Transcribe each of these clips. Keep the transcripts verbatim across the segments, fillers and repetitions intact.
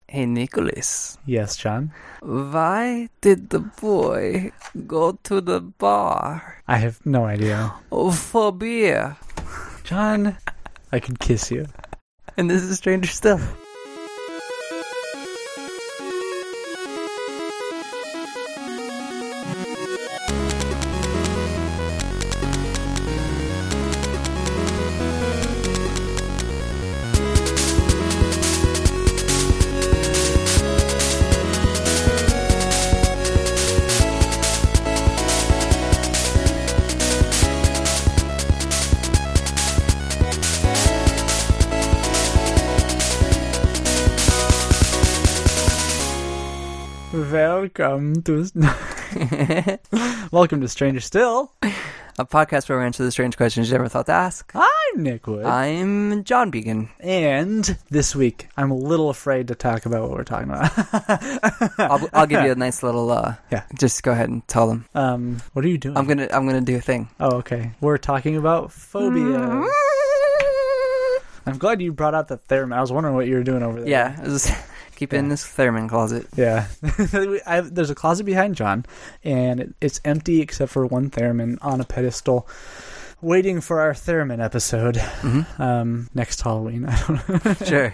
Hey, Nicholas. Yes, John? Why did the boy go to the bar? I have no idea. Oh, for beer. John, I could kiss you. And this is Stranger Still. Welcome to Welcome to Stranger Still, a podcast where we answer the strange questions you never thought to ask. I'm Nick Wood. I'm John Began. And this week, I'm a little afraid to talk about what we're talking about. I'll, I'll give you a nice little, uh, yeah. Just go ahead and tell them. Um, what are you doing? I'm gonna, I'm gonna do a thing. Oh, okay. We're talking about phobia. I'm glad you brought out the theremin. I was wondering what you were doing over there. Yeah, just keep it yeah. in this theremin closet. Yeah. I have, there's a closet behind John, and it, it's empty except for one theremin on a pedestal, waiting for our theremin episode mm-hmm. um, next Halloween. I don't know. Sure.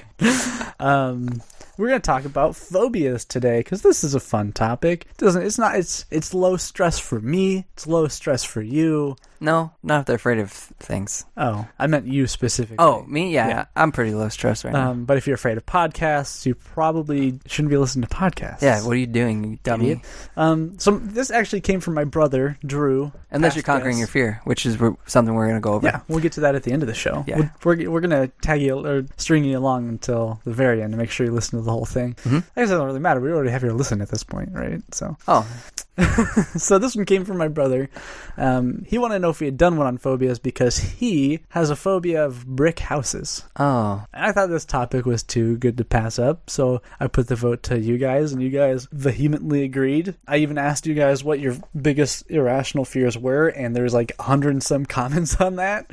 um, we're gonna talk about phobias today because this is a fun topic. It doesn't it's not it's it's low stress for me. It's low stress for you. No, not if they're afraid of things. Oh, I meant you specifically. Oh, me? Yeah, yeah. I'm pretty low stress right now. Um, but if you're afraid of podcasts, you probably shouldn't be listening to podcasts. Yeah, what are you doing, you dummy? Idiot. Um, so this actually came from my brother, Drew. Unless you're conquering guest. your fear, which is re- something we're going to go over. Yeah, we'll get to that at the end of the show. Yeah. We're, we're, we're going to tag you or string you along until the very end to make sure you listen to the whole thing. Mm-hmm. I guess it doesn't really matter. We already have your listen at this point, right? So. Oh. So this one came from my brother. Um, he wanted to know if we had done one on phobias because he has a phobia of brick houses. Oh. And I thought this topic was too good to pass up, so I put the vote to you guys, and you guys vehemently agreed. I even asked you guys what your biggest irrational fears were, and there's like a hundred and some comments on that.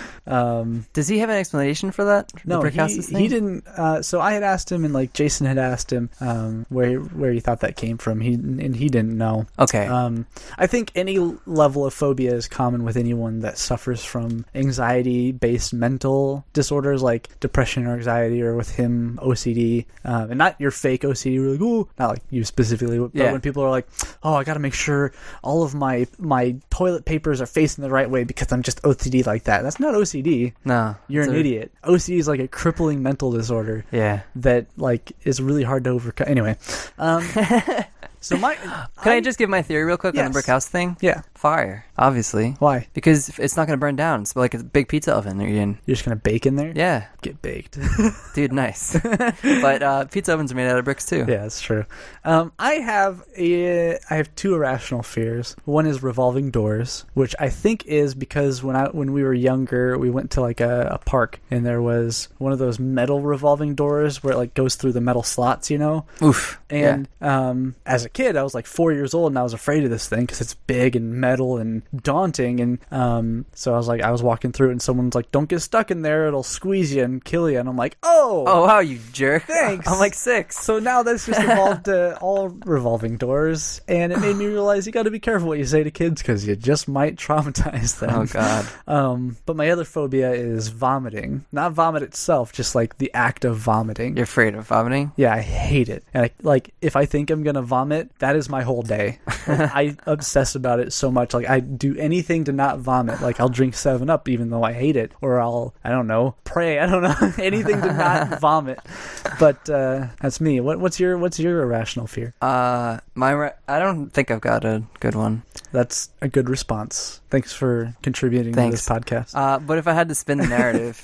Um, Does he have an explanation for that? No, the brick he, houses thing? he didn't. Uh, so I had asked him, and like Jason had asked him um, where where he thought that came from. He and he didn't know. Okay. Um, I think any level of phobia is common with anyone that suffers from anxiety-based mental disorders like depression or anxiety, or with him O C D, um, and not your fake O C D. We're like, oh, not like you specifically, but yeah. when people are like, oh, I got to make sure all of my my toilet papers are facing the right way because I'm just O C D like that. That's not O C D. No. You're an a... idiot. O C D is like a crippling mental disorder. Yeah. That like is really hard to overcome. Anyway, um, so my can I, I just give my theory real quick yes. on the brick house thing? Yeah. Fire, obviously. Why? Because it's not going to burn down. It's like a big pizza oven that you're in. You're just gonna bake in there? Yeah. Get baked, dude. Nice. But uh, pizza ovens are made out of bricks too. Yeah, that's true. Um, I have a I have two irrational fears. One is revolving doors, which I think is because when I when we were younger, we went to like a, a park, and there was one of those metal revolving doors where it like goes through the metal slots, you know. Oof. And yeah. um, as a kid, I was like four years old, and I was afraid of this thing because it's big and metal and daunting. And um, so I was like, I was walking through it, and someone's like, "Don't get stuck in there; it'll squeeze you and kill you." And I'm like, "Oh, oh wow, you jerk! Thanks." I'm like six. So now that's just evolved to all revolving doors, and it made me realize you got to be careful what you say to kids because you just might traumatize them. Oh God. Um, but my other phobia is vomiting. Not vomit itself, just like the act of vomiting. You're afraid of vomiting? Yeah, I hate it. And I, like, if I think I'm gonna vomit, that is my whole day. I obsess about it so much. Like, I do anything to not vomit. Like, I'll drink seven up even though I hate it, or I'll, I don't know, pray. I don't know, anything to not vomit. But uh, that's me. What, what's your What's your irrational fear? Uh, my re- I don't think I've got a good one. That's a good response. Thanks for contributing Thanks. to this podcast. Uh, but if I had to spin the narrative,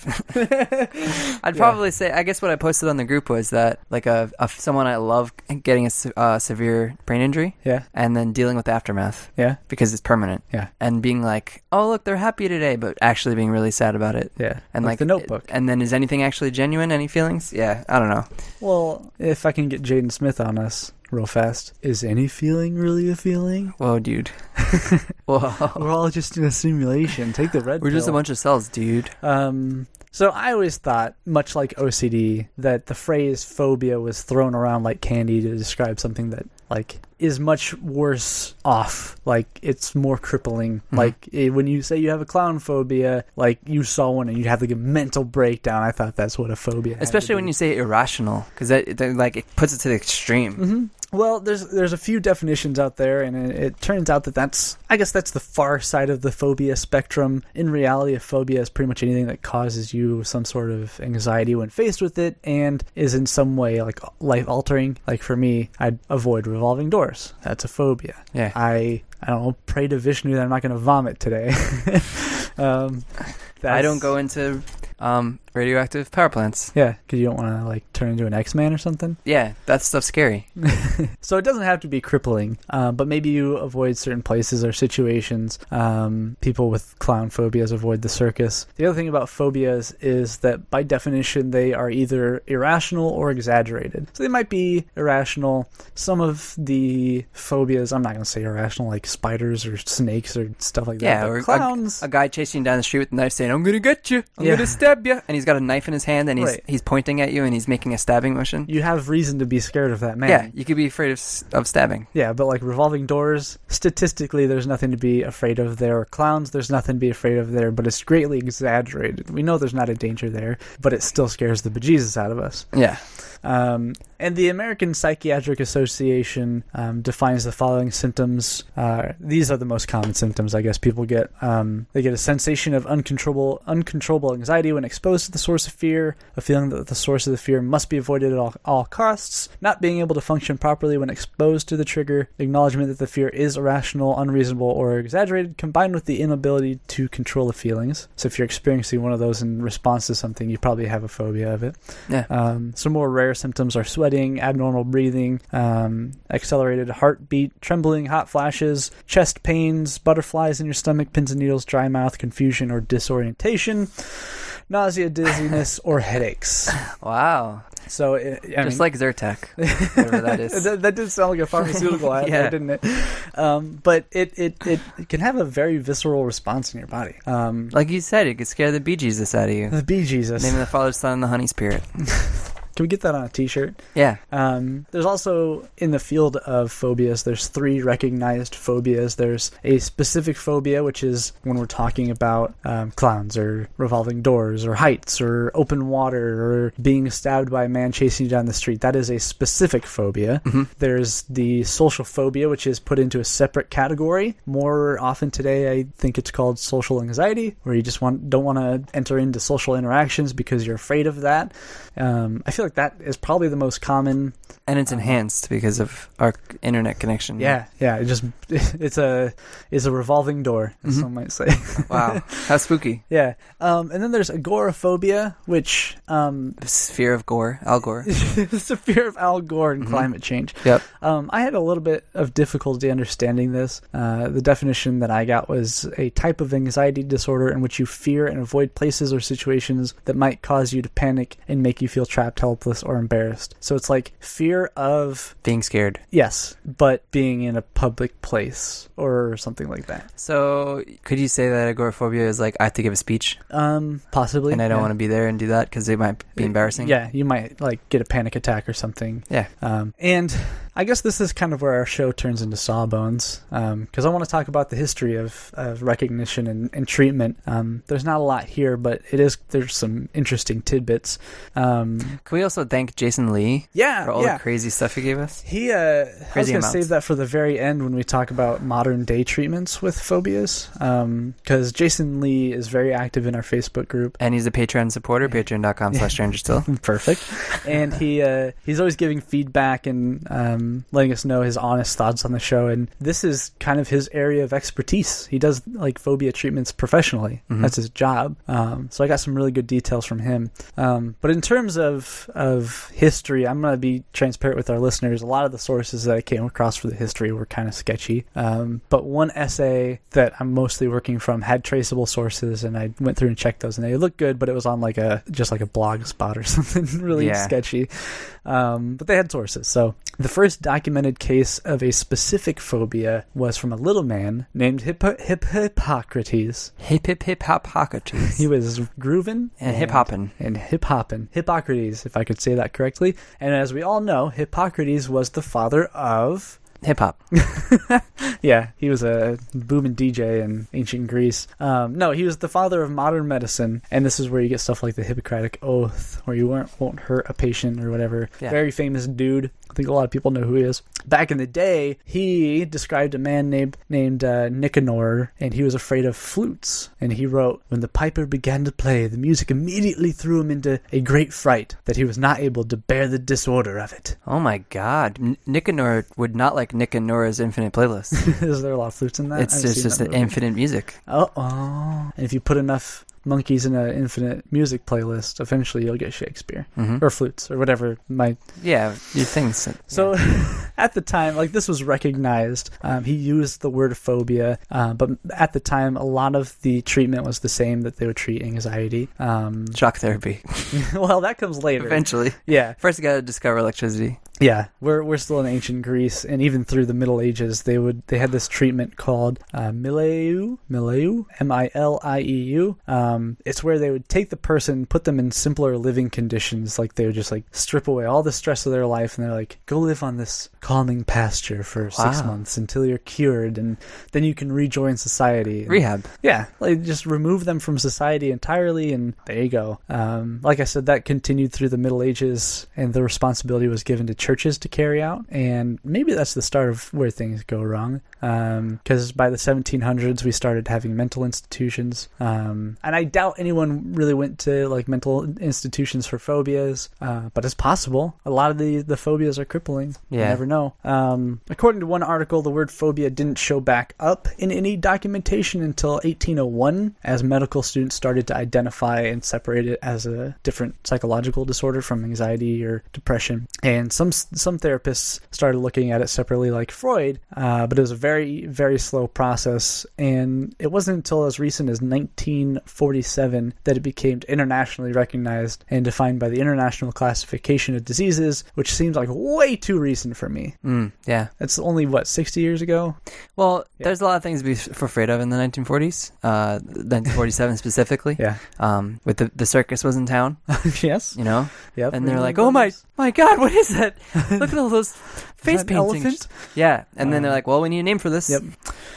I'd probably yeah. say, I guess what I posted on the group was that, like, a, a someone I love getting a se- uh, severe brain injury, yeah, and then dealing with the aftermath, yeah, because it's permanent, yeah, and being like, oh, look, they're happy today, but actually being really sad about it, yeah, and like, like The Notebook. And then is anything actually genuine? Any feelings? Yeah, I don't know. Well, if I can get Jaden Smith on us real fast, is any feeling really a feeling? Whoa, dude. Whoa. We're all just in a simulation. Take the red We're pill. just a bunch of cells, dude. Um, So I always thought, much like O C D, that the phrase phobia was thrown around like candy to describe something that, like, is much worse off. Like, it's more crippling. Mm-hmm. Like, it, when you say you have a clown phobia, like, you saw one and you have, like, a mental breakdown. I thought that's what a phobia had. Especially when you say irrational, because that, that, like, it puts it to the extreme. Mm-hmm. Well, there's there's a few definitions out there, and it, it turns out that that's, I guess that's the far side of the phobia spectrum. In reality, a phobia is pretty much anything that causes you some sort of anxiety when faced with it, and is in some way, like, life-altering. Like, for me, I'd avoid revolving doors. That's a phobia. Yeah. I, I don't know, pray to Vishnu that I'm not going to vomit today. um, I don't go into um, radioactive power plants. Yeah, because you don't want to, like, turn into an X-Man or something. Yeah, that stuff's scary. So it doesn't have to be crippling, uh, but maybe you avoid certain places or situations. Um, people with clown phobias avoid the circus. The other thing about phobias is that, by definition, they are either irrational or exaggerated. So they might be irrational. Some of the phobias, I'm not going to say irrational, like spiders or snakes or stuff like that. Yeah, but or clowns. A, a guy chasing you down the street with a knife saying, "I'm going to get you. I'm Yeah. going to stab you." And he's got a knife in his hand, and he's Right. he's pointing at you, and he's making a stabbing motion. You have reason to be scared of that man. Yeah, you could be afraid of s- of stabbing. Yeah, but like revolving doors, statistically, there's nothing to be afraid of there. Or clowns, there's nothing to be afraid of there, but it's greatly exaggerated. We know there's not a danger there, but it still scares the bejesus out of us. Yeah. Um, and the American Psychiatric Association um, defines the following symptoms. Uh, these are the most common symptoms, I guess, people get. Um, they get a sensation of uncontrollable, uncontrollable anxiety when exposed to the source of fear, a feeling that the source of the fear must be avoided at all, all costs, not being able to function properly when exposed to the trigger, acknowledgement that the fear is irrational, unreasonable, or exaggerated, combined with the inability to control the feelings. So if you're experiencing one of those in response to something, you probably have a phobia of it. Yeah. Um, some more rare symptoms are sweating, abnormal breathing, um, accelerated heartbeat, trembling, hot flashes, chest pains, butterflies in your stomach, pins and needles, dry mouth, confusion or disorientation, nausea, dizziness, or headaches. Wow. So, it, I Just mean, like Zyrtec, whatever that is. that, that did sound like a pharmaceutical ad, Yeah. there, didn't it? Um, but it, it, it, it can have a very visceral response in your body. Um, Like you said, it could scare the Bee Jesus out of you. the Bee Jesus. Name of the Father, Son, and the Honey Spirit. Can we get that on a t-shirt? Yeah. Um, there's also, in the field of phobias, there's three recognized phobias. There's a specific phobia, which is when we're talking about um, clowns or revolving doors or heights or open water or being stabbed by a man chasing you down the street. That is a specific phobia. Mm-hmm. There's the social phobia, which is put into a separate category. More often today, I think it's called social anxiety, where you just want don't want to enter into social interactions because you're afraid of that. Um, I feel like that is probably the most common. And it's enhanced because of our internet connection. Yeah, yeah. It just it's a it's a revolving door, as Mhm. some might say. Wow. How spooky. Yeah. Um, and then there's agoraphobia, which um, This fear of gore. Al Gore. it's the fear of Al Gore and Mhm. climate change. Yep. Um, I had a little bit of difficulty understanding this. Uh, the definition that I got was a type of anxiety disorder in which you fear and avoid places or situations that might cause you to panic and make you feel trapped, helpless, or embarrassed. So it's like fear of, Being scared. yes, but being in a public place or something like that. So, could you say that agoraphobia is like, I have to give a speech, Um, possibly. and I don't yeah. want to be there and do that because it might be embarrassing? Yeah, you might like get a panic attack or something. Yeah. Um, and I guess this is kind of where our show turns into Sawbones, because I want to talk about the history of, of recognition and, and treatment. Um, there's not a lot here, but it is there's some interesting tidbits. Um, Can we also thank Jason Lee yeah, for all yeah. the crazy stuff he gave us? He, uh, I was Crazy going to amounts. save that for the very end when we talk about modern day treatments with phobias, because Jason Lee is very active in our Facebook group. And he's a Patreon supporter, patreon.com slash stranger still. Perfect. And he uh, he's always giving feedback and um, letting us know his honest thoughts on the show. And this is kind of his area of expertise. He does like phobia treatments professionally. Mhm. That's his job. Um, so I got some really good details from him. Um, but in terms of of history, I'm going to be transparent with our listeners. A lot of the sources that I came across for the history were kind of sketchy. Um, but one essay that I'm mostly working from had traceable sources, and I went through and checked those, and they looked good, but it was on like a just like a blog spot or something really Yeah. sketchy. Um, but they had sources. So the first first documented case of a specific phobia was from a little man named Hippo- Hip- Hippocrates. Hip hip hip hop Hippocrates. He was grooving and hip hopping. And hip hopping. Hippocrates, if I could say that correctly. And as we all know, Hippocrates was the father of... hip hop. Yeah, he was a booming D J in ancient Greece. Um, no, he was the father of modern medicine, and this is where you get stuff like the Hippocratic Oath, where you won't, won't hurt a patient or whatever. Yeah. Very famous dude. I think a lot of people know who he is. Back in the day, he described a man named named uh, Nicanor, and he was afraid of flutes. And he wrote, "When the piper began to play, the music immediately threw him into a great fright, that he was not able to bear the disorder of it." Oh my god. N- Nicanor would not like Nick and Nora's Infinite Playlist. Is there a lot of flutes in that? It's just, just an infinite music. Oh, oh. And if you put enough monkeys in an infinite music playlist, eventually you'll get Shakespeare. Mm-hmm. Or flutes, or whatever might... Yeah, you think so. So, yeah. At the time, like, this was recognized. Um, he used the word phobia, uh, but at the time, a lot of the treatment was the same that they would treat anxiety. Um, Shock therapy. Well, that comes later. Eventually. Yeah. First you gotta discover electricity. Yeah, we're we're still in ancient Greece, and even through the Middle Ages, they would they had this treatment called uh, mileu, mileu, M I L I E U. Um, it's where they would take the person, put them in simpler living conditions, like they would just like strip away all the stress of their life, and they're like, go live on this calming pasture for six Wow. months until you're cured, and then you can rejoin society. And, Rehab. yeah, like just remove them from society entirely, and there you go. Um, like I said, that continued through the Middle Ages, and the responsibility was given to churches to carry out, and maybe that's the start of where things go wrong, because um, by the seventeen hundreds we started having mental institutions, um, and I doubt anyone really went to like mental institutions for phobias, uh, but it's possible. A lot of the, the phobias are crippling. Yeah. You never know. Um, according to one article, the word phobia didn't show back up in any documentation until eighteen oh one, as medical students started to identify and separate it as a different psychological disorder from anxiety or depression, and some some therapists started looking at it separately, like Freud, uh, but it was a very, very slow process, and it wasn't until as recent as nineteen forty-seven that it became internationally recognized and defined by the International Classification of Diseases, which seems like way too recent for me. Mm, yeah. It's only, what, sixty years ago? Well, Yeah. there's a lot of things to be f- afraid of in the nineteen forties, uh, nineteen forty-seven specifically. Yeah. Um, with the, the circus was in town, Yes. you know? Yep. And they're like, oh my, my God, what is that? Look at all those face an paintings. elephant? Yeah. And then they're Um, like, well, we need a name for this. Yep.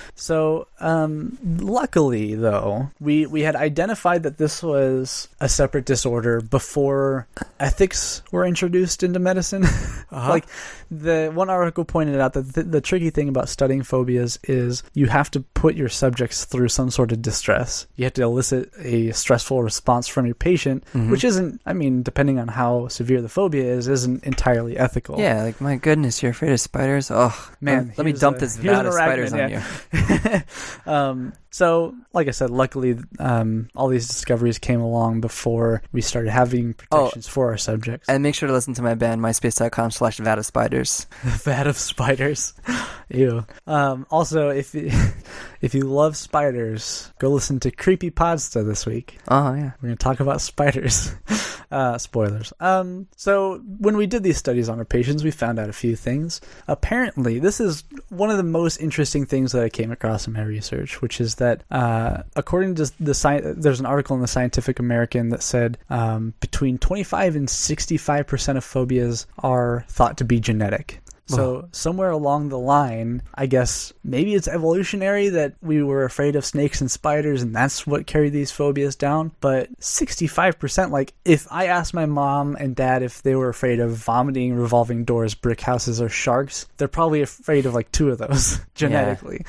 So, um, luckily, though, we, we had identified that this was a separate disorder before ethics were introduced into medicine. Uh-huh. Like, the one article pointed out that th- the tricky thing about studying phobias is you have to put your subjects through some sort of distress. You have to elicit a stressful response from your patient, Mhm. which isn't, I mean, depending on how severe the phobia is, isn't entirely ethical. Yeah, like, my goodness, you're afraid of spiders? Oh, Man, let, let me here's dump a- this here's vat an of spiders arachnid, on yeah. you. um, so, like I said, luckily, um, all these discoveries came along before we started having protections for our subjects. And make sure to listen to my band, myspace.com slash vat of spiders. Vat of spiders. Ew. Um, also, if you, if you love spiders, go listen to Creepy Podsta this week. Oh, yeah. We're going to talk about spiders. uh, spoilers. Um, so when we did these studies on our patients, we found out a few things. Apparently, this is one of the most interesting things that I came across in my research, which is that uh, according to the sci- there's an article in the Scientific American that said um, between twenty-five and sixty-five percent of phobias are thought to be genetic. So somewhere along the line, I guess maybe it's evolutionary that we were afraid of snakes and spiders and that's what carried these phobias down. But sixty-five percent, like if I asked my mom and dad if they were afraid of vomiting, revolving doors, brick houses, or sharks, they're probably afraid of like two of those genetically.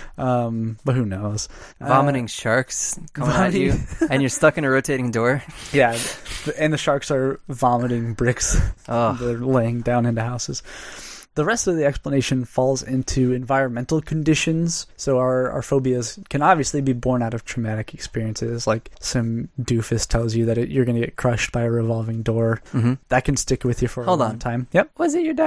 Um, but who knows? Vomiting Uh, sharks coming vomiting- at you, and you're stuck in a rotating door. Yeah, and the sharks are vomiting bricks. Oh, They're laying down into houses. The rest of the explanation falls into environmental conditions. So our, our phobias can obviously be born out of traumatic experiences, like some doofus tells you that it, you're going to get crushed by a revolving door. mm-hmm. That can stick with you for Hold a long on. time. Yep. Was it your dad?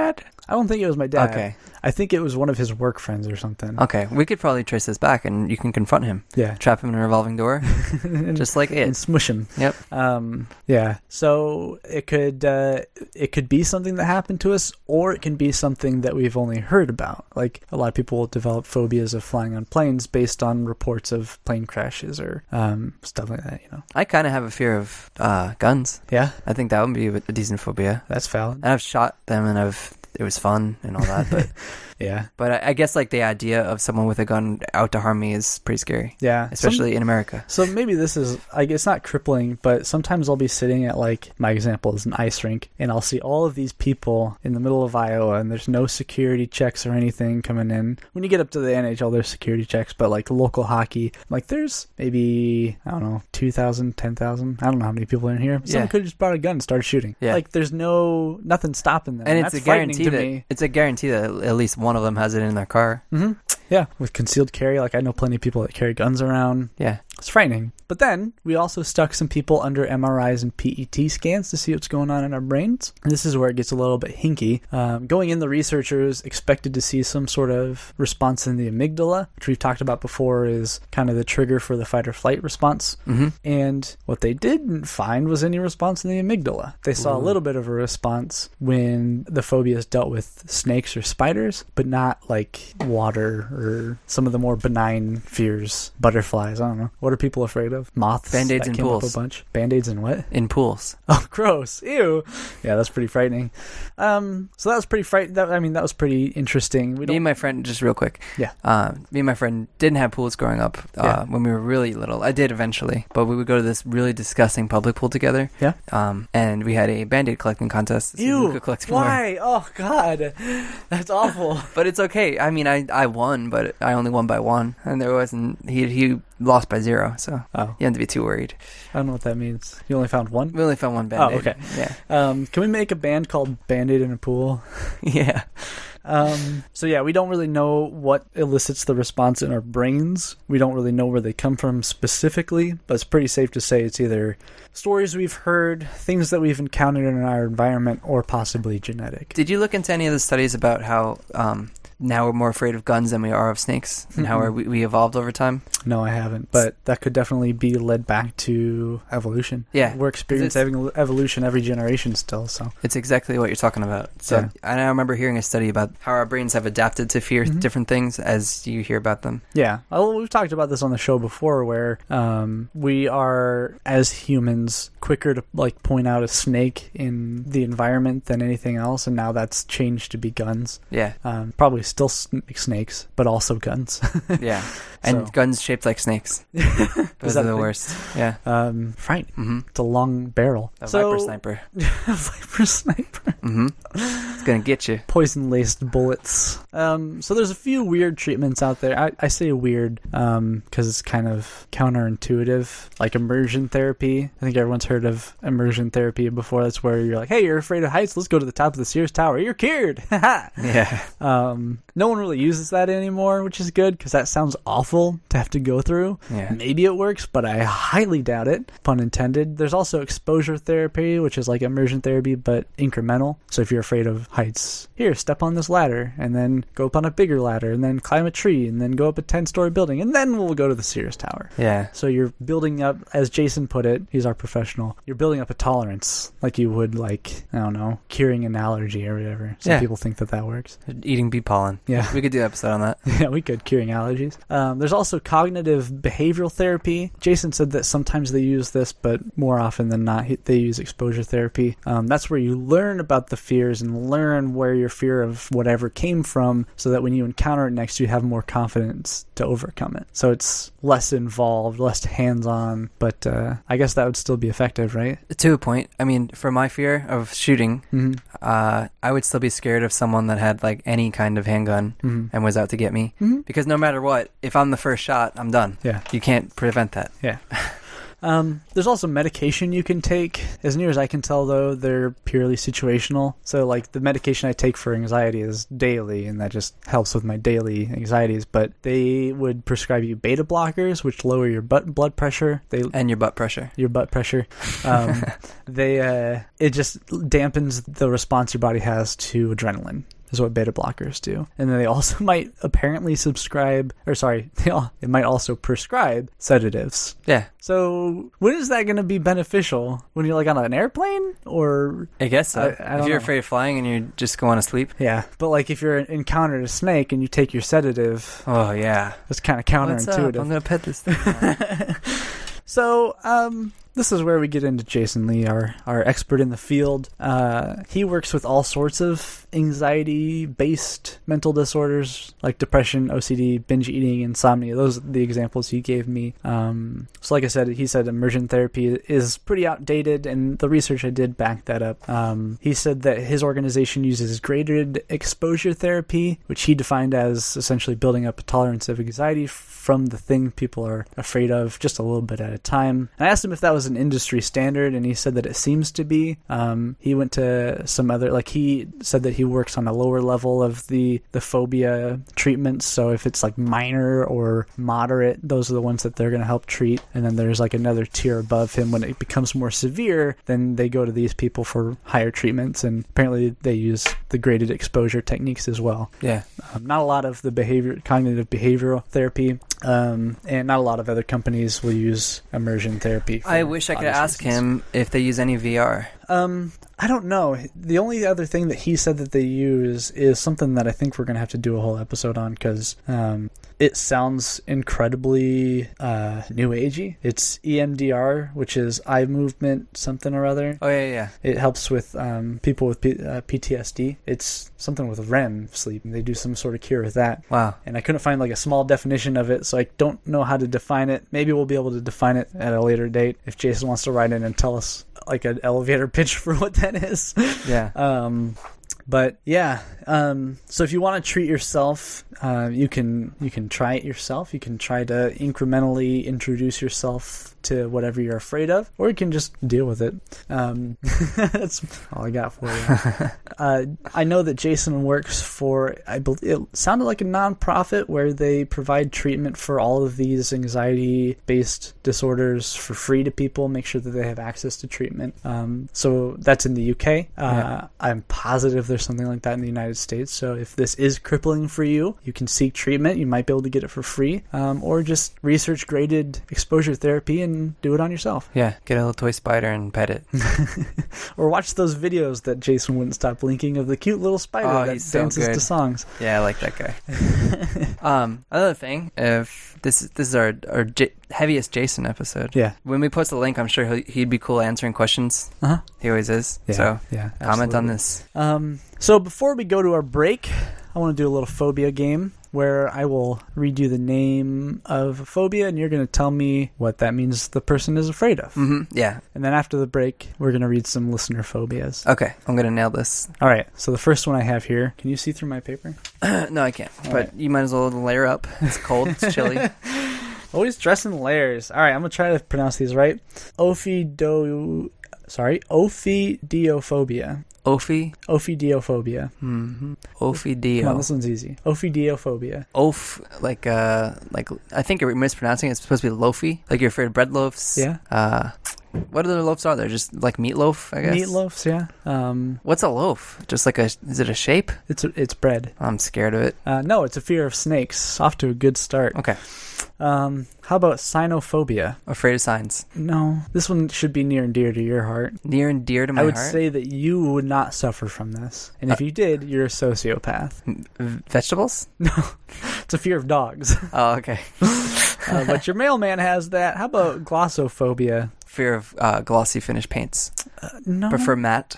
I don't think it was my dad. Okay. I think it was one of his work friends or something. Okay, we could probably trace this back, and you can confront him. Yeah. Trap him in a revolving door, just like it. And smush him. Yep. Um, yeah. So it could uh, it could be something that happened to us, or it can be something that we've only heard about. Like a lot of people will develop phobias of flying on planes based on reports of plane crashes or um, stuff like that. You know. I kind of have a fear of uh, guns. Yeah, I think that would be a decent phobia. that's valid. And I've shot them, and I've it was fun and all that, but Yeah. but I, I guess like the idea of someone with a gun out to harm me is pretty scary, Yeah. especially Some- in America. So maybe this is, like, it's not crippling, but sometimes I'll be sitting at, like, my example is an ice rink, and I'll see all of these people in the middle of Iowa, and there's no security checks or anything coming in. When you get up to the N H L, there's security checks, but, like, local hockey, like, there's maybe, I don't know, two thousand, ten thousand, I don't know how many people are in here. Someone Yeah. could have just brought a gun and started shooting. Yeah. Like, there's no, nothing stopping them. And it's That's a guarantee frightening to that me. it's a guarantee that at least one of them has it in their car. Mm-hmm. Yeah, with concealed carry, like I know plenty of people that carry guns around. Yeah. It's frightening. But then we also stuck some people under M R Is and P E T scans to see what's going on in our brains. And this is where it gets a little bit hinky. Um, going in, the researchers expected to see some sort of response in the amygdala, which we've talked about before is kind of the trigger for the fight or flight response. Mm-hmm. And what they didn't find was any response in the amygdala. They saw Ooh. a little bit of a response when the phobias dealt with snakes or spiders, but not like water or some of the more benign fears, butterflies. I don't know. What are people afraid of? Moths. Band-Aids that and came up pools. a bunch. Band-Aids and what? In pools. Oh, gross. Ew. Yeah, that's pretty frightening. Um, so that was pretty fright. That, I mean, that was pretty interesting. We Me don't. and my friend, just real quick. Yeah. Uh, me and my friend didn't have pools growing up uh, Yeah. when we were really little. I did eventually, but we would go to this really disgusting public pool together. Yeah. Um, and we had a Band-Aid collecting contest. to see who Ew. could collect more. Why? Oh God, that's awful. But it's okay. I mean, I, I won, but I only won by one, and there wasn't he he lost by zero, so Oh, you have to be too worried. I don't know what that means. You only found one. We only found one Band-Aid. okay. Yeah. Um, can we make a band called Band-Aid in a Pool? Yeah. Um, so yeah, we don't really know what elicits the response in our brains. We don't really know where they come from specifically, but it's pretty safe to say it's either stories we've heard, things that we've encountered in our environment, or possibly genetic. Did you look into any of the studies about how um, now we're more afraid of guns than we are of snakes, and how Mm-mm. we, we evolved over time? No, I haven't, but that could definitely be led back to evolution. Yeah. We're experiencing evolution every generation still, so. It's exactly what you're talking about. So, Yeah. and I remember hearing a study about how our brains have adapted to fear Mhm. different things as you hear about them. Yeah, well, we've talked about this on the show before, where um, we are, as humans, quicker to like point out a snake in the environment than anything else, and now that's changed to be guns. Yeah, Um, probably still sn- snakes, but also guns. yeah. And So- guns shaped like snakes. Is Those that are the a thing? worst. Yeah. Um, frightening. Mm-hmm. It's a long barrel. A so, viper sniper. Viper sniper. Mm-hmm. It's gonna get you. Poison-laced bullets. Um, so there's a few weird treatments out there. I, I say weird um, because it's kind of counterintuitive, like immersion therapy. I think everyone's heard of immersion therapy before. That's where you're like, hey, you're afraid of heights? Let's go to the top of the Sears Tower. You're cured. Yeah. um, no one really uses that anymore, which is good because that sounds awful to have to go through. Yeah. Maybe it works, but I highly doubt it, pun intended. There's also exposure therapy, which is like immersion therapy, but incremental. So if you're afraid of heights, here, step on this ladder, and then go up on a bigger ladder, and then climb a tree, and then go up a ten-story building, and then we'll go to the Sears Tower. Yeah. So you're building up, as Jason put it, he's our professional, you're building up a tolerance, like you would, like, I don't know, curing an allergy or whatever. Some Yeah. people think that that works. Eating bee pollen. Yeah. We could do an episode on that. Yeah, we could, curing allergies. Um, there's also cognitive behavioral therapy. Jason said that sometimes they use this, but more often than not, he, they use exposure therapy. Um, that's where you learn about the fears and learn where your fear of whatever came from so that when you encounter it next, you have more confidence to overcome it. So it's less involved, less hands-on, but uh, I guess that would still be effective, right? To a point. I mean, for my fear of shooting, Mm-hmm. uh, I would still be scared of someone that had like any kind of handgun Mm-hmm. and was out to get me. Mm-hmm. Because no matter what, if I'm the first shot, I'm done. Yeah. You can't prevent that. Yeah. Um, there's also medication you can take. As near as I can tell, though, they're purely situational. So, like, the medication I take for anxiety is daily, and that just helps with my daily anxieties. But they would prescribe you beta blockers, which lower your butt blood pressure. They And your butt pressure. your butt pressure. Um, they uh, it just dampens the response your body has to adrenaline. is what beta blockers do. And then they also might apparently subscribe, or sorry, they, all, they might also prescribe sedatives. Yeah. So when is that going to be beneficial? When you're like on an airplane, or I guess so. I, I if don't you're know. afraid of flying and you're just going to sleep. Yeah, but like if you're encountered a snake and you take your sedative, Oh yeah. it's kind of What's up? I'm counterintuitive. gonna pet this thing. So, um, this is where we get into Jason Lee, our, our expert in the field. Uh, he works with all sorts of anxiety-based mental disorders like depression, O C D, binge eating, insomnia. Those are the examples he gave me. Um, so like I said, he said immersion therapy is pretty outdated, and the research I did back that up. Um, he said that his organization uses graded exposure therapy, which he defined as essentially building up a tolerance of anxiety from the thing people are afraid of just a little bit at a time. And I asked him if that was an industry standard, and he said that it seems to be. Um, he went to some other, like he said that he works on a lower level of the, the phobia treatments. So if it's like minor or moderate, those are the ones that they're going to help treat. And then there's like another tier above him. When it becomes more severe, then they go to these people for higher treatments. And apparently they use the graded exposure techniques as well. Yeah. Um, not a lot of the behavior, cognitive behavioral therapy. Um, and not a lot of other companies will use immersion therapy. I wish I could obvious ask reasons. him if they use any V R. Um, I don't know. The only other thing that he said that they use is something that I think we're going to have to do a whole episode on, because um, it sounds incredibly uh, new agey. It's E M D R, which is eye movement something or other. Oh yeah, yeah. It helps with um, people with P- uh, P T S D. It's something with R E M sleep, and they do some sort of cure with that. Wow. And I couldn't find like a small definition of it, so I don't know how to define it. Maybe we'll be able to define it at a later date if Jason wants to write in and tell us like an elevator pitch for what that is. Yeah. Um, but yeah, um, so if you want to treat yourself, uh, you can you can try it yourself. You can try to incrementally introduce yourself to whatever you're afraid of, or you can just deal with it. Um, that's all I got for you. uh, I know that Jason works for, I believe it sounded like a nonprofit where they provide treatment for all of these anxiety-based disorders for free to people, make sure that they have access to treatment. Um, so that's in the U K. Uh, Yeah. I'm positive there's something like that in the United States. So if this is crippling for you, you can seek treatment. You might be able to get it for free, um, or just research graded exposure therapy and do it on yourself. Yeah. Get a little toy spider and pet it. Or watch those videos that Jason wouldn't stop linking of the cute little spider Oh, that he's so dances good. to songs. Yeah, I like that guy. um, another thing, if this is this is our our J- heaviest Jason episode. Yeah. When we post the link, I'm sure he'll, he'd be cool answering questions. Uh-huh. He always is. Yeah, So yeah, comment on absolutely. this. Um, so before we go to our break, I want to do a little phobia game where I will read you the name of a phobia, and you're going to tell me what that means the person is afraid of. hmm Yeah. And then after the break, we're going to read some listener phobias. Okay. I'm gonna nail this. All right. So the first one I have here, can you see through my paper? No, I can't. All but right. you might as well layer up. It's cold. It's chilly. Always dress in layers. All right, I'm going to try to pronounce these right. Ophido... Sorry, ophidiophobia. Ophi. Ophidiophobia. Mm-hmm. Come on, Ophidio. this one's easy. Ophidiophobia. Oph, like uh, like I think you're mispronouncing it. It's supposed to be loafy. Like you're afraid of bread loaves. Yeah. Uh, what other loaves are there? Just like meatloaf, I guess. Meatloafs, yeah. Um, What's a loaf? Just like a? Is it a shape? it's it's bread. I'm scared of it. Uh, no, it's a fear of snakes. Off to a good start. Okay. Um, how about cynophobia? Afraid of signs. No, this one should be near and dear to your heart. Near and dear to my I would heart. say that you would not suffer from this, and if Uh, you did, you're a sociopath. V- vegetables. No, it's a fear of dogs. Oh, okay. uh, but your mailman has that. How about glossophobia? Fear of uh, glossy finish paints. Uh, no, Prefer matte.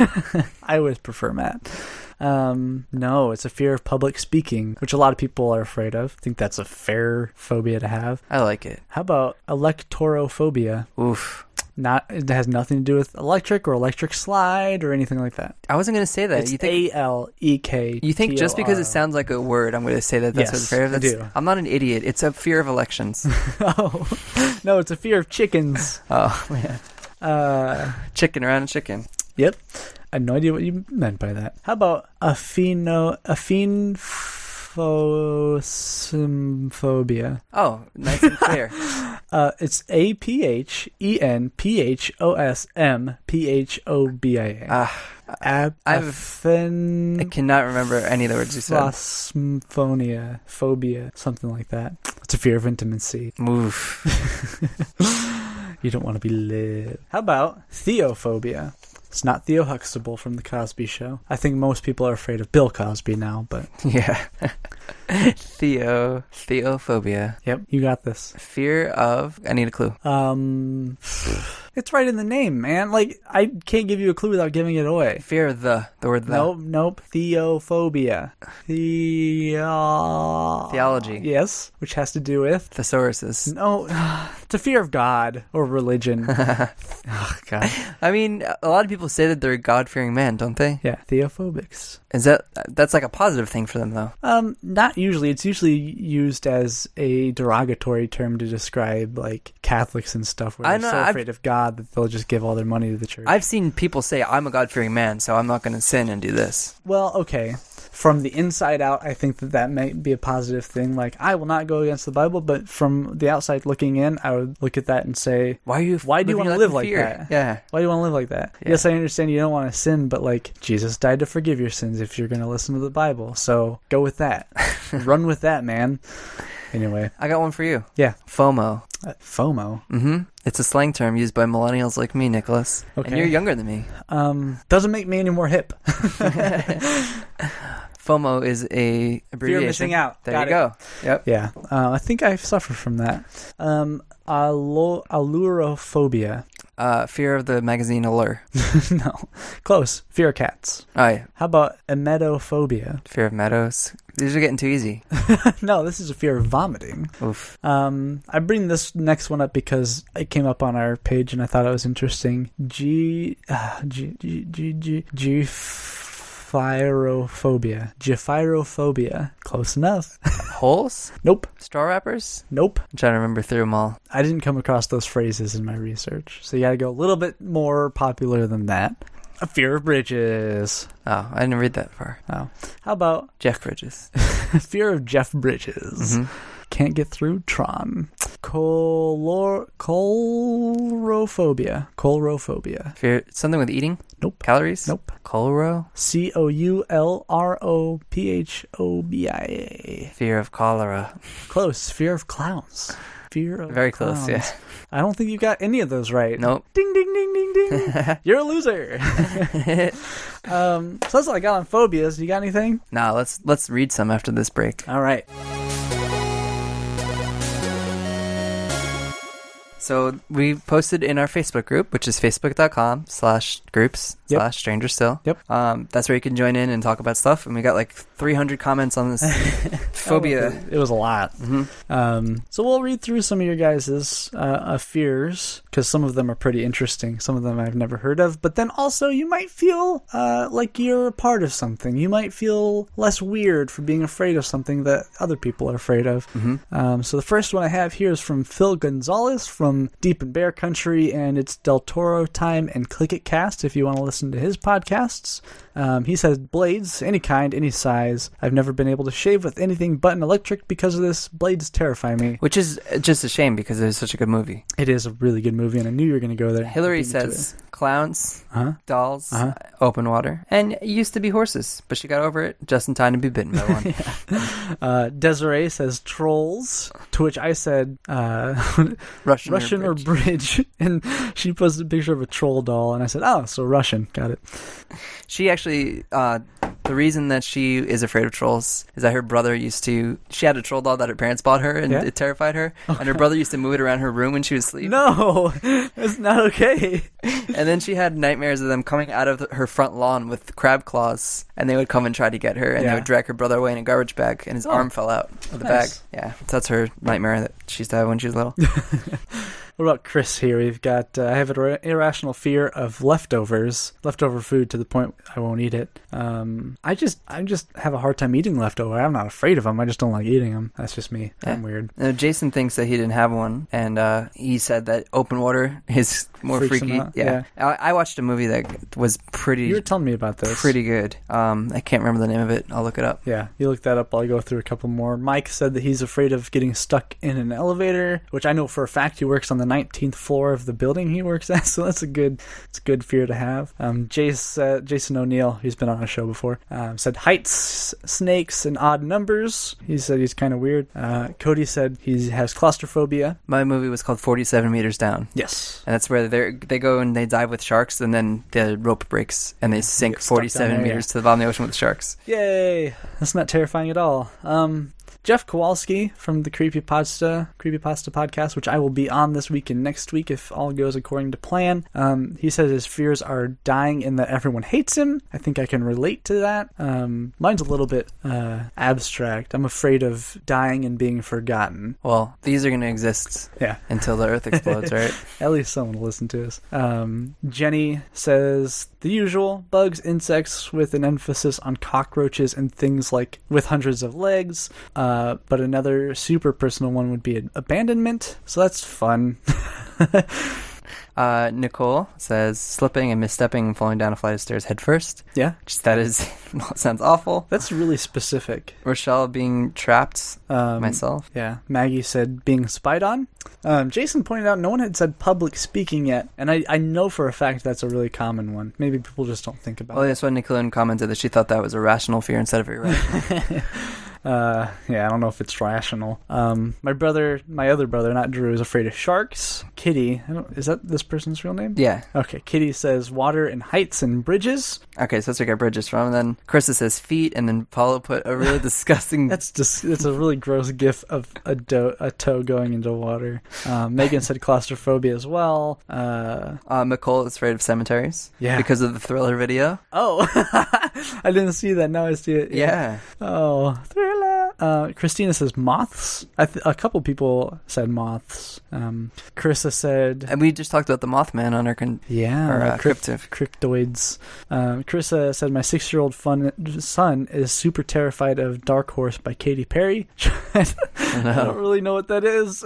I always prefer matte. Um, no, it's a fear of public speaking, which a lot of people are afraid of. I think that's a fair phobia to have. I like it. How about electorophobia? Oof. Not, it has nothing to do with electric or electric slide or anything like that. I wasn't gonna say that. It's you think? A L E K. You think just because it sounds like a word, I'm going to say that that's Yes, what I'm afraid of? I That's, do. I'm not an idiot. It's a fear of elections. Oh, no, it's a fear of chickens. Oh, man. Uh, Chicken around a chicken. yep. I had no idea what you meant by that. How about apheno, aphenophophobia? Oh, nice and clear. Uh, it's A P H E N P H O S M P H O B I A. Ah, Ab- I've- aphen- I cannot remember any of the words you said. Phosmphonia, phobia, something like that. It's a fear of intimacy. Oof. You don't want to be lit. How about theophobia? It's not Theo Huxtable from The Cosby Show. I think most people are afraid of Bill Cosby now, but... Yeah. Theo. Theophobia. Yep, you got this. Fear of... I need a clue. Um... It's right in the name, man. Like, I can't give you a clue without giving it away. Fear of the. The word the. Nope, nope. Theophobia. Theo... Theology. Yes, which has to do with... Thesauruses. No, it's a fear of God or religion. Oh, God. I mean, a lot of people say that they're a God-fearing man, don't they? Yeah, theophobics. Is that... That's like a positive thing for them, though. Um, not usually. It's usually used as a derogatory term to describe, like, Catholics and stuff, where I they're know, so I've- afraid of God that they'll just give all their money to the church. I've seen people say, I'm a God-fearing man, so I'm not going to sin and do this. Well, okay. From the inside out, I think that that might be a positive thing. Like, I will not go against the Bible, but from the outside looking in, I would look at that and say, Why are you? Why do you living want to your live life in like fear? that? Yeah. Why do you want to live like that? Yeah. Yes, I understand you don't want to sin, but, like, Jesus died to forgive your sins if you're going to listen to the Bible. So go with that. Run with that, man. Anyway. I got one for you. Yeah. FOMO. Uh, FOMO. Mm-hmm. It's a slang term used by millennials like me, Nicholas. Okay. And you're younger than me. Um, doesn't make me any more hip. FOMO is a abbreviation. Fear of missing out. There Got you it. go. Yep. Yeah. Uh, I think I suffer from that. Um, allo- allurophobia. Uh, fear of the magazine Allure. No. Close. Fear of cats. Oh, yeah. How about emetophobia? Fear of meadows. These are getting too easy. No, this is a fear of vomiting. Oof. Um, I bring this next one up because it came up on our page and I thought it was interesting. G, uh, G, G, G, G, G, Gyrophophobia. Gyrophophobia. Close enough. Holes? Nope. Straw wrappers? Nope. I'm trying to remember through them all. I didn't come across those phrases in my research. So you gotta go a little bit more popular than that. A fear of bridges. Oh, I didn't read that far. Oh. How about Jeff Bridges. fear of Jeff Bridges? Mm-hmm. Can't get through Tron. Color colorophobia. Colorophobia. Fear something with eating? Nope. Calories? Nope. Coloro? C O U L R O P H O B I A. Fear of cholera. Close. Fear of clowns. Fear of Very clowns. close, yeah. I don't think you got any of those right. Nope. Ding, ding, ding, ding, ding. You're a loser. um, so that's all I got on phobias. You got anything? Nah, let's let's read some after this break. All right. So we posted in our Facebook group, which is facebook.com slash groups Yep. slash stranger still. Yep. Um, that's where you can join in and talk about stuff. And we got like three hundred comments on this phobia. Oh, it was a lot. Mm-hmm. Um, so we'll read through some of your guys' uh, uh, fears, because some of them are pretty interesting. Some of them I've never heard of. But then also you might feel uh, like you're a part of something. You might feel less weird for being afraid of something that other people are afraid of. Mm-hmm. Um, so the first one I have here is from Phil Gonzalez from Deep in Bear Country, and it's Del Toro Time and Click It Cast if you want to listen to his podcasts. Um, he says, blades, any kind, any size. I've never been able to shave with anything but an electric because of this. Blades terrify me. Which is just a shame because it was such a good movie. It is a really good movie, and I knew you were going to go there. Hillary Beat me to says clowns, it. Huh? dolls, Uh-huh. open water, and used to be horses, but she got over it just in time to be bitten by one. Yeah. uh, Desiree says trolls, to which I said uh, Russian, Russian or or bridge. bridge. And she posted a picture of a troll doll, and I said, oh, so Russian. Got it. She actually, uh, the reason that she is afraid of trolls is that her brother used to, she had a troll doll that her parents bought her, and Yeah? it terrified her, and her brother used to move it around her room when she was asleep. No, that's not okay. And then she had nightmares of them coming out of her front lawn with crab claws, and they would come and try to get her, and Yeah. they would drag her brother away in a garbage bag, and his Oh. arm fell out of the Nice. bag. Yeah, that's her nightmare that she used to have when she was little. What about Chris here? We've got, uh, I have an ir- irrational fear of leftovers, leftover food to the point I won't eat it. Um, I just, I just have a hard time eating leftover. I'm not afraid of them. I just don't like eating them. That's just me. Yeah. I'm weird. Uh, Jason thinks that he didn't have one, and uh, he said that open water is more Freaks him freaky. out, Yeah, I, I watched a movie that was pretty, You were telling me about this. pretty good. Um, I can't remember the name of it. I'll look it up. Yeah, you look that up while I go through a couple more. Mike said that he's afraid of getting stuck in an elevator, which I know for a fact he works on the nineteenth floor of the building he works at, so that's a good it's a good fear to have. Um, Jace, uh, Jason O'Neill, who's been on our show before, um, said heights, snakes, and odd numbers. He said he's kind of weird. Uh, Cody said he has claustrophobia. My movie was called forty-seven Meters Down. Yes. And that's where they they go and they dive with sharks, and then the rope breaks, and they sink forty-seven there, meters yeah. to the bottom of the ocean with sharks. Yay! That's not terrifying at all. Um, Jeff Kowalski from the Creepypasta Creepypasta podcast, which I will be on this week and next week if all goes according to plan. Um, he says his fears are dying and that everyone hates him. I think I can relate to that. Um, mine's a little bit uh, abstract. I'm afraid of dying and being forgotten. Well, these are going to exist Yeah. until the Earth explodes, right? At least someone will listen to us. Um, Jenny says the usual: bugs, insects, with an emphasis on cockroaches and things like with hundreds of legs. Uh, but another super personal one would be abandonment. So that's fun. Uh, Nicole says slipping and misstepping and falling down a flight of stairs head first. Yeah. Just, that is sounds awful. That's really specific. Rochelle being trapped. Um, Myself. Yeah. Maggie said being spied on. Um, Jason pointed out no one had said public speaking yet, and I, I know for a fact that's a really common one. Maybe people just don't think about Well, it. that's when Nicole commented that she thought that was a rational fear instead of irrational. Uh, yeah, I don't know if it's rational. Um, my brother, my other brother, not Drew, is afraid of sharks. Kitty, I don't, is that this person's real name? Yeah. Okay, Kitty says water and heights and bridges. Okay, so that's where I got bridges from. And then Krista says feet, and then Paulo put a really disgusting... That's just, that's a really gross gif of a, do- a toe going into water. Um, Megan said claustrophobia as well. Uh, Uh, Nicole is afraid of cemeteries. Yeah. Because of the Thriller video. oh, I didn't see that. Now I see it. Yeah. Oh, Thriller. Uh, Christina says moths. I th- a couple people said moths. Um, Carissa said... And we just talked about the Mothman on our... Con- Yeah, Or, uh, crypt- cryptid. cryptoids. Um, Carissa said my six-year-old fun- son is super terrified of Dark Horse by Katy Perry. I don't really know what that is.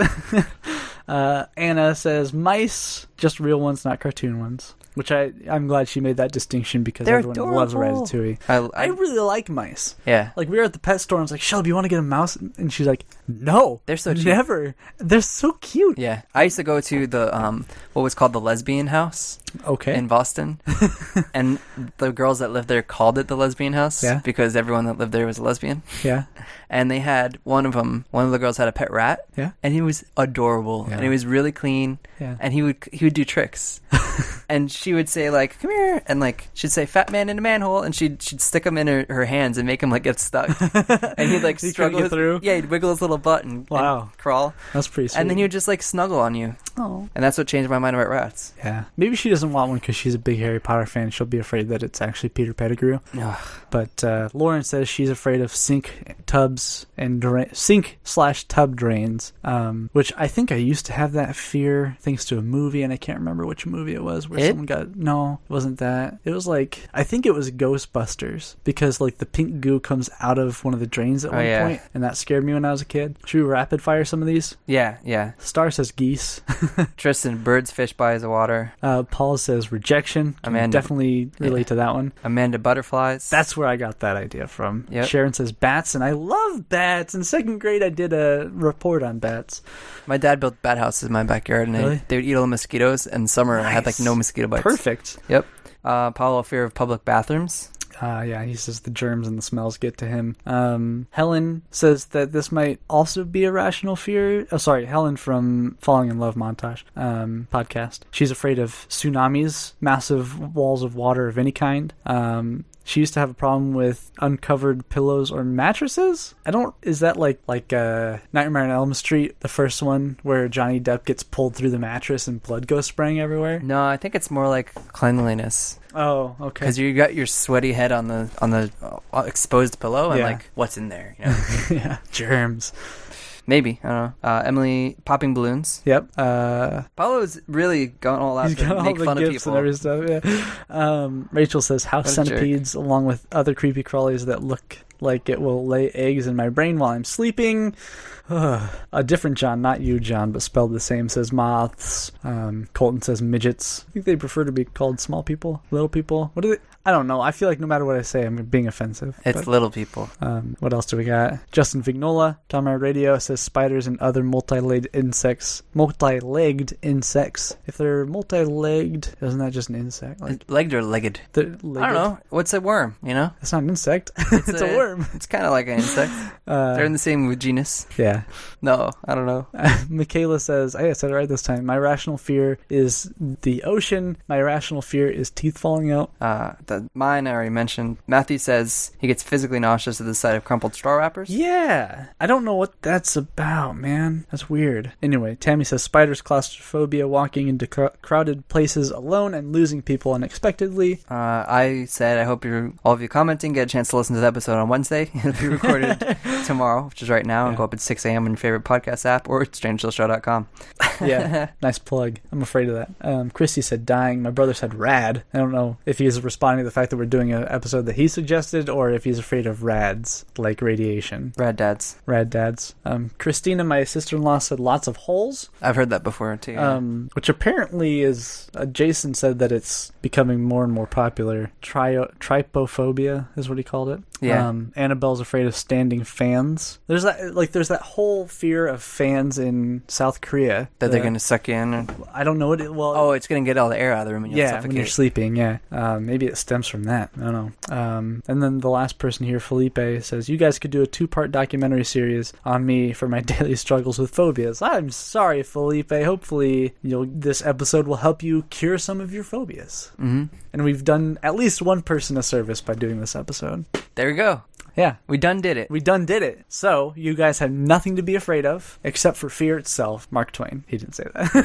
uh, Anna says mice, just real ones, not cartoon ones. Which I, I'm glad she made that distinction because They're everyone adorable. loves Ratatouille. I, I I, really like mice. yeah. Like, we were at the pet store and I was like, Shelby, you want to get a mouse? And she's like, no. They're so cute. Never. They're so cute. Yeah. I used to go to the, um, what was called the Lesbian House Okay. in Boston. And the girls that lived there called it the Lesbian House. Yeah. Because everyone that lived there was a lesbian. yeah. And they had, one of them, one of the girls had a pet rat. Yeah. And he was adorable. Yeah. And he was really clean. Yeah. And he would, he would do tricks. And she would say, like, come here. And, like, she'd say, fat man in a manhole. And she'd she'd stick him in her, her hands and make him, like, get stuck. And he'd, like, He couldn't struggle get his, through? Yeah, he'd wiggle his little butt and, Wow. and crawl. That's pretty sweet. And then he would just, like, snuggle on you. Oh. And that's what changed my mind about rats. Yeah. Maybe she doesn't want one because she's a big Harry Potter fan. She'll be afraid that it's actually Peter Pettigrew. Ugh. But uh, Lauren says she's afraid of sink tubs and dra- sink slash tub drains, um, which I think I used to have that fear thanks to a movie, and I can't remember which movie it was where It? someone got... No, it wasn't that. It was like... I think it was Ghostbusters because like the pink goo comes out of one of the drains at Oh, one yeah. point, and that scared me when I was a kid. Should we rapid fire some of these? Yeah, yeah. Star says geese. Tristan, birds fish by the water. Uh, Paul says rejection. Can Amanda- definitely relate yeah. to that one. Amanda, butterflies. That's where I got that idea from. Yep. Sharon says bats, and I love bats. In second grade, I did a report on bats. My dad built bat houses in my backyard, and Really? they, they would eat all the mosquitoes. And summer, I had, like, Nice. no mosquito bites. Perfect. Yep. Uh, Paulo, fear of public bathrooms. Uh, yeah, he says the germs and the smells get to him. Um, Helen says that this might also be a rational fear. Oh, sorry, Helen from Falling in Love Montage um, podcast. She's afraid of tsunamis, massive walls of water of any kind. Um, she used to have a problem with uncovered pillows or mattresses. I don't... Is that like like uh, Nightmare on Elm Street, the first one, where Johnny Depp gets pulled through the mattress and blood goes spraying everywhere? No, I think it's more like cleanliness. Oh, okay. Because you got your sweaty head on the on the uh, exposed pillow, and Yeah. like, what's in there? You know? yeah, germs. Maybe, I don't know. Uh, Emily, popping balloons. Yep. Uh, Paulo's really gone all out He's to got all make the fun of gifts people. and every stuff. Yeah. Um, Rachel says house What a jerk. centipedes, along with other creepy crawlies that look like it will lay eggs in my brain while I'm sleeping. Ugh. A different John, not you, John, but spelled the same, says moths. Um, Colton says midgets. I think they prefer to be called small people, little people. What do they? I don't know. I feel like no matter what I say, I'm being offensive. It's but, little people. Um, what else do we got? Justin Vignola, Comrade Radio, says spiders and other multi-legged insects. Multi-legged insects. If they're multi-legged, isn't that just an insect? Like, Legged or legged? they're I legged. don't know. What's a worm, you know? It's not an insect. It's, it's a, a worm. It's kind of like an insect. Uh, They're in the same genus. Yeah. No, I don't know. Michaela says, hey, I said it right this time. My irrational fear is the ocean. My irrational fear is teeth falling out. Uh, the, mine I already mentioned. Matthew says he gets physically nauseous at the sight of crumpled straw wrappers. Yeah. I don't know what that's about, man. That's weird. Anyway, Tammy says spiders, claustrophobia, walking into cr- crowded places alone and losing people unexpectedly. Uh, I said I hope you're all of you commenting get a chance to listen to the episode on Wednesday. It'll be recorded tomorrow, which is right now, Yeah. and go up at six a.m. on your favorite podcast app or strange little show dot com. Yeah, nice plug. I'm afraid of that. Um, Christy said dying. My brother said rad. I don't know if he's responding to the fact that we're doing an episode that he suggested or if he's afraid of rads, like radiation. Rad dads. Rad dads. Um, Christina, my sister-in-law, said lots of holes, I've heard that before too. Yeah. um, which apparently is, uh, Jason said that it's becoming more and more popular. Trio, trypophobia is what he called it. Yeah. Um, Annabelle's afraid of standing fans. There's that, like, there's that whole fear of fans in South Korea. that they're The- going to suck you in. Or, I don't know what it, well, oh, it's going to get all the air out of the room and you'll yeah, suffocate. when you're sleeping, yeah. Um, maybe it stems from that. I don't know. Um, and then the last person here, Felipe, says, you guys could do a two-part documentary series on me for my daily struggles with phobias. I'm sorry, Felipe. Hopefully you'll, this episode will help you cure some of your phobias. Mm-hmm. And we've done at least one person a service by doing this episode. There we go. Yeah. We done did it. We done did it. So, you guys have nothing to be afraid of, except for fear itself. Mark Twain. He didn't say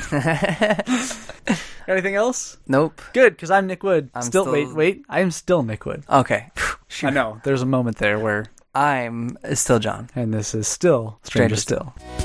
that. Anything else? Nope. Good, because I'm Nick Wood. I'm still, still- wait, wait. I am still Nick Wood. Okay. I know. There's a moment there where, I'm still John. and this is still Stranger Stranger Still.